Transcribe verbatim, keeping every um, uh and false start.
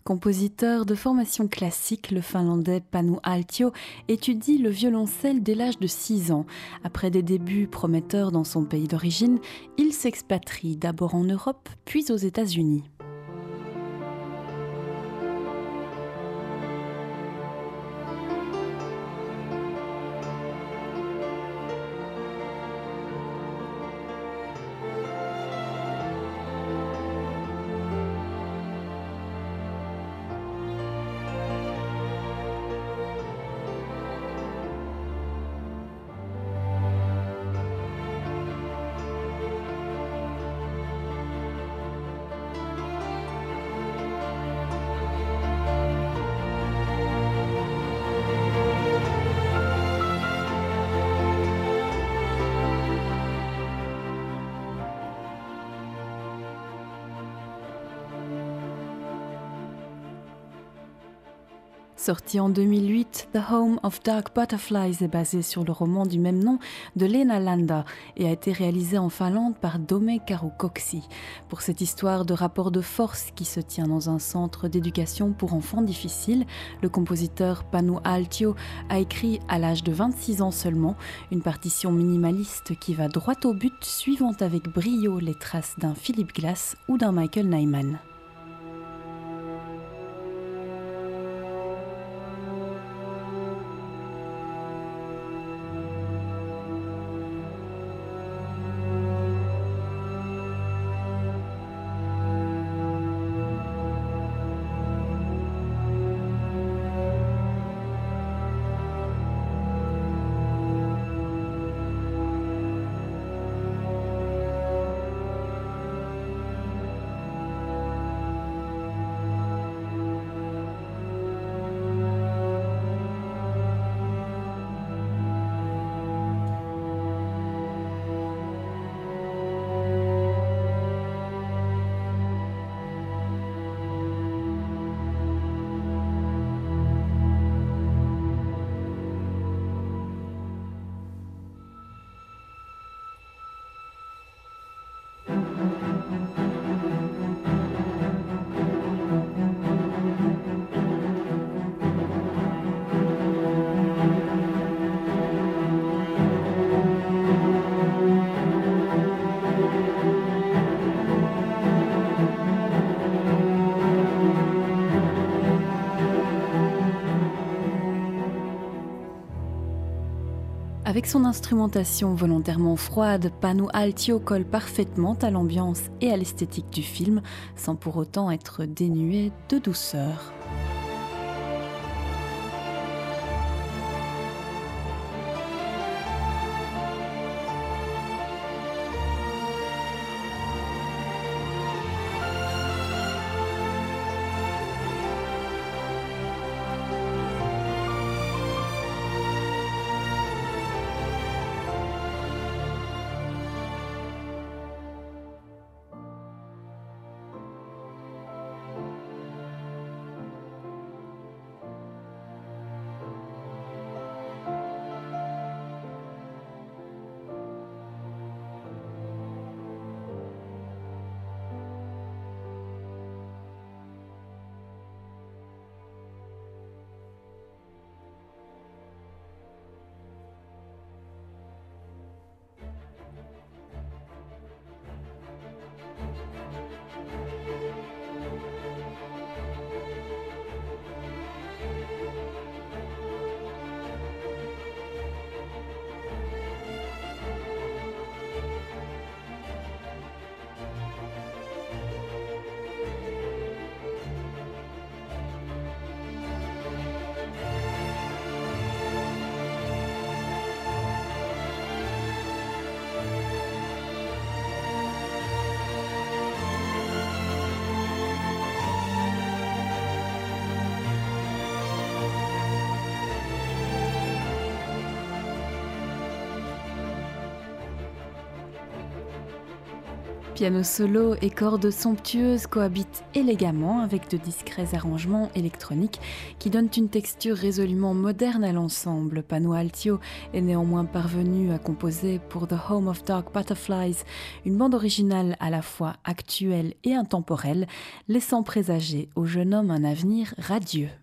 Compositeur de formation classique, le Finlandais Panu Autio étudie le violoncelle dès l'âge de six ans. Après des débuts prometteurs dans son pays d'origine, il s'expatrie d'abord en Europe, puis aux États-Unis. Sorti en deux mille huit, The Home of Dark Butterflies est basé sur le roman du même nom de Leena Landa et a été réalisé en Finlande par Dome Karukoksi. Pour cette histoire de rapport de force qui se tient dans un centre d'éducation pour enfants difficiles, le compositeur Panu Autio a écrit à l'âge de vingt-six ans seulement une partition minimaliste qui va droit au but, suivant avec brio les traces d'un Philip Glass ou d'un Michael Nyman. Avec son instrumentation volontairement froide, Panu Autio colle parfaitement à l'ambiance et à l'esthétique du film, sans pour autant être dénué de douceur. Piano solo et cordes somptueuses cohabitent élégamment avec de discrets arrangements électroniques qui donnent une texture résolument moderne à l'ensemble. Pano Altio est néanmoins parvenu à composer pour The Home of Dark Butterflies une bande originale à la fois actuelle et intemporelle, laissant présager au jeune homme un avenir radieux.